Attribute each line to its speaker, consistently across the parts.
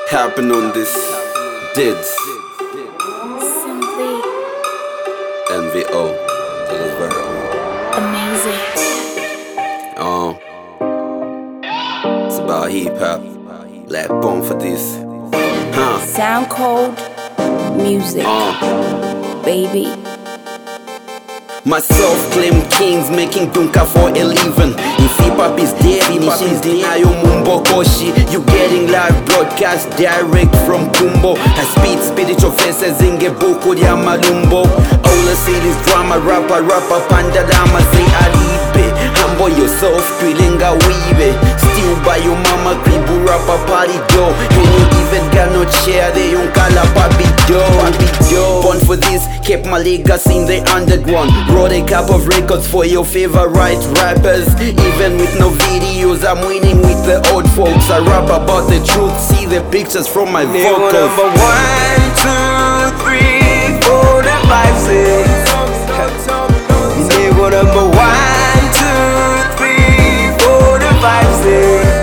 Speaker 1: happen on this Dids
Speaker 2: Simply
Speaker 1: MVO. That is very
Speaker 2: amazing.
Speaker 1: It's about hip hop. Let bone for this.
Speaker 2: Sound Cold music, baby.
Speaker 1: My self-claimed kings making dunka for a living. If hip-hop is definitions, deny mumbokoshi. You getting live broadcast direct from Kumbo. I speed spiritual faces in a book of Yamalumbo. All I see is drama, rapper, panda dama say alibe. Humble yourself, twilinga weave. Still by your mama, kribu rapper party do. And you even got no chair, they don't call up papi do. Born for this, kept my legacy in the underground. Wrote a couple of records for your favorite rappers. Even with no videos, I'm winning with the old folks. I rap about the truth, see the pictures from my vocals.
Speaker 3: Number 1, 2, 3, 4, 5, 6. Nigga number 1, 2, 3, 4, 5, 6.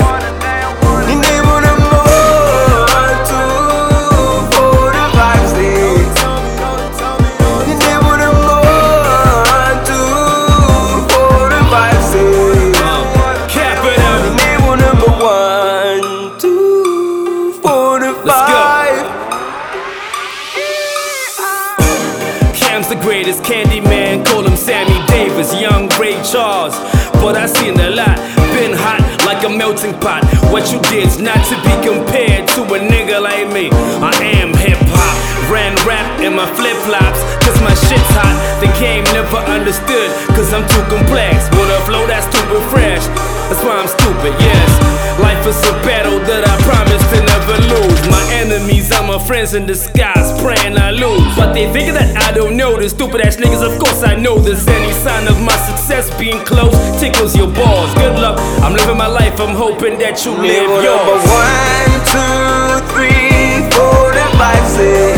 Speaker 4: The greatest Candyman, call him Sammy Davis, young Ray Charles. But I seen a lot, been hot like a melting pot. What you did's not to be compared to a nigga like me. I am hip hop, ran rap in my flip flops, cause my shit's hot. The game never understood, cause I'm too complex. With a flow that's stupid fresh, that's why I'm stupid, yes. Life is a battle that I promise to never lose. My enemies are my friends in disguise, praying I lose. But they think that I don't know the stupid ass niggas, of course I know this. Any sign of my success being close tickles your balls. Good luck, I'm living my life, I'm hoping that you live yours.
Speaker 3: Number 1, 2, 3, 4, 5, 6.